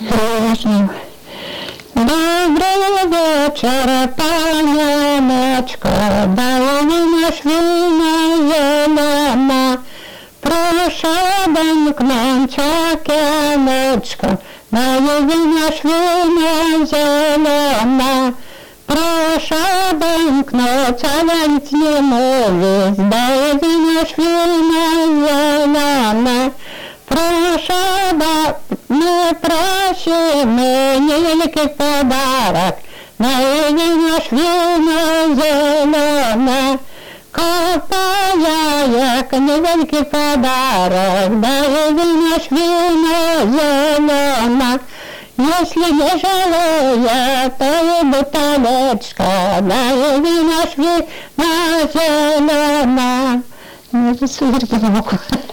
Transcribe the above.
Dobry wieczór, panieneczko, dało mi na świnę zielona. Proszę domknąć okieneczko, dało mi na świnę zielona. Proszę domknąć, ale nic nie mówię, dało mi na świnę zielona. Proszę, my prosimy, niewielki podarek, na jedyną świnę zielone. Kopa jajek, niewielki podarek, na jedyną świnę zielone. Jeśli nie żaluję, to i buteleczka, na jedyną świnę zielone. Nie, to jest nie mogę.